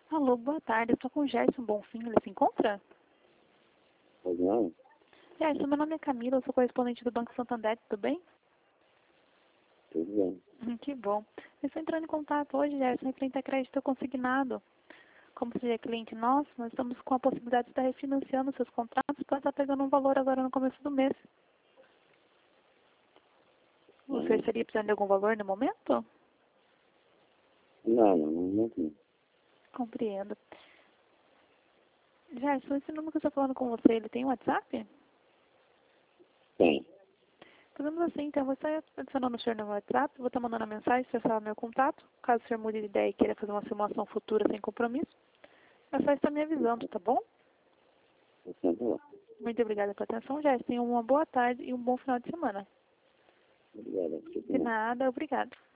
Alô, boa tarde. Eu estou com o Gerson Bonfim. Ele se encontra? Pois não? Gerson, meu nome é Camila. Eu sou correspondente do Banco Santander. Tudo bem? Tudo bem. Que bom. Eu estou entrando em contato hoje, Gerson, referente a crédito consignado. Como você é cliente nosso, nós estamos com a possibilidade de estar refinanciando seus contratos para estar pegando um valor agora no começo do mês. Você estaria precisando de algum valor no momento? Não tem. Compreendo. Gerson, esse número que eu estou falando com você, ele tem WhatsApp? Tem. Fazemos assim, então, vou estar adicionando o senhor no WhatsApp, vou estar mandando a mensagem, acessar o meu contato. Caso o senhor mude de ideia e queira fazer uma simulação futura sem compromisso, é só estar me avisando, tá bom? Eu sempre lá. Muito obrigada pela atenção, Gerson. Tenha uma boa tarde e um bom final de semana. Obrigado. De nada, obrigada.